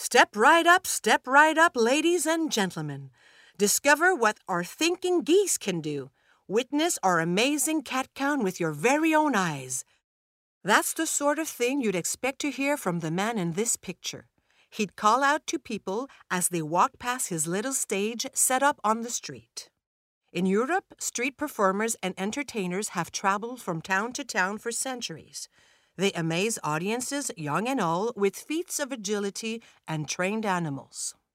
step right up, ladies and gentlemen. Discover what our thinking geese can do. Witness our amazing cat count with your very own eyes. That's the sort of thing you'd expect to hear from the man in this picture. He'd call out to people as they walked past his little stage set up on the street. In Europe, street performers and entertainers have traveled from town to town for centuries. They amaze audiences, young and old, with feats of agility and trained animals.